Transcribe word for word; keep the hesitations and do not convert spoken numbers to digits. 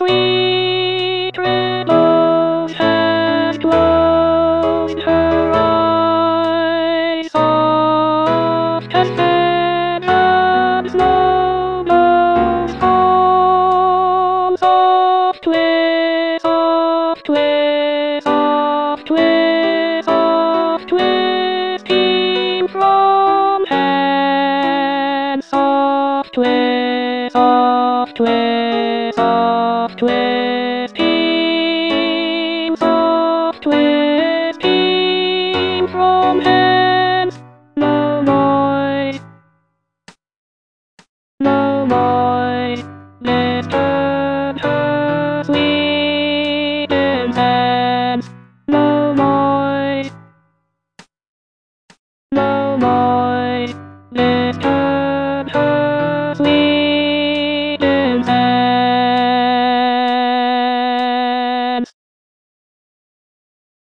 Sweet red rose had glowed in her eyes, soft as Venom's low moans fall. Soft twist, soft twist, soft twist, soft twist came from hand. Soft twist, soft twist, soft twist came, soft twist came from hands. No more, no more, disturb her sweet incense. No more, no more, disturb